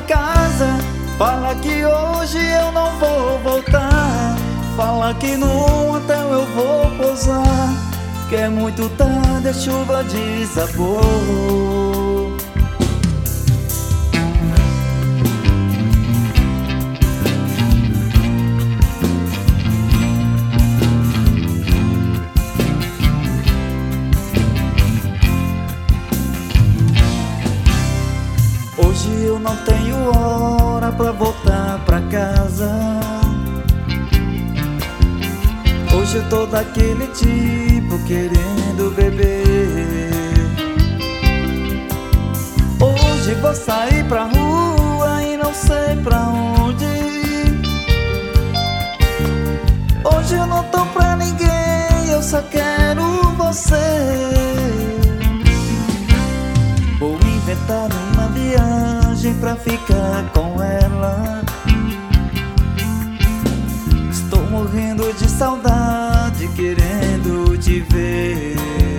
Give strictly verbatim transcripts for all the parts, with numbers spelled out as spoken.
casa, fala que hoje eu não vou voltar. Fala que no hotel eu vou pousar, que é muito tarde, a chuva desabou. Hoje eu não tenho hora pra voltar pra casa. Hoje eu tô daquele tipo querendo beber. Hoje vou sair pra rua e não sei pra onde ir. Hoje eu não tô pra ninguém, eu só quero você. Vou inventar uma viagem pra ficar com ela. Estou morrendo de saudade, querendo te ver.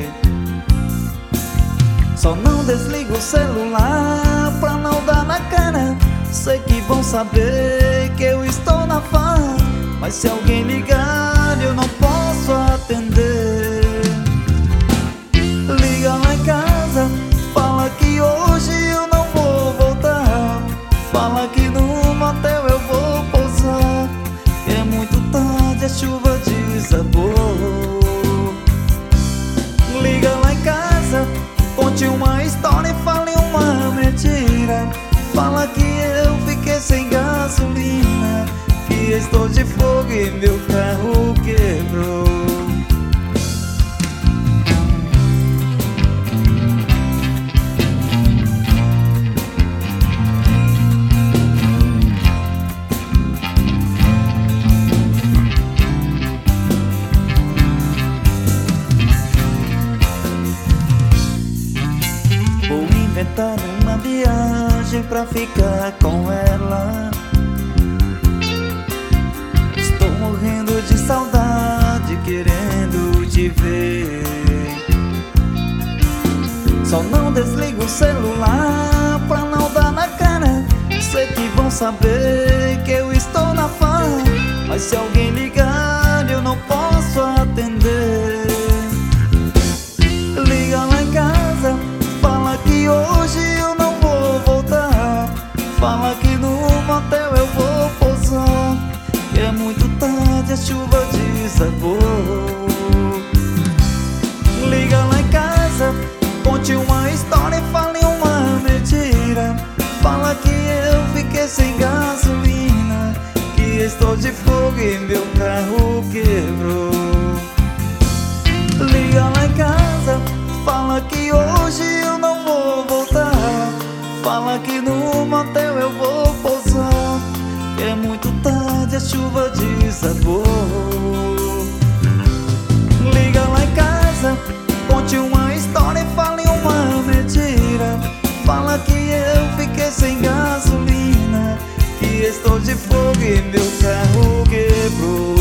Só não desligo o celular pra não dar na cara. Sei que vão saber que eu estou na farra, mas se alguém ligar eu não posso atender. Liga lá em casa, fala que hoje eu não vou voltar. Fala que no motel eu vou pousar, que é muito tarde, a chuva desabou. Liga lá em casa, conte uma história e fale uma mentira. Fala que eu fiquei sem gasolina, que estou de fogo e meu carro quebrou. Vou inventar uma viagem pra ficar com ela. Estou morrendo de saudade, querendo te ver. Só não desligo o celular pra não dar na cara. Sei que vão saber que eu estou na farra, mas se alguém ligar eu não posso atender. Liga lá em casa, fala que hoje eu não vou voltar. Fala que no motel eu vou pousar, que é muito tarde, a chuva desabou. Liga lá em casa, conte uma história e fale uma mentira. Fala que eu fiquei sem gasolina, que estou de fogo e meu carro quebrou. Liga lá em casa, fala que hoje eu não vou voltar. Fala que no motel eu vou pousar, que é muito tarde, a chuva desabou. Liga lá em casa, conte uma história e fale uma mentira. Fala que eu fiquei sem gasolina, que estou de fogo e meu carro quebrou.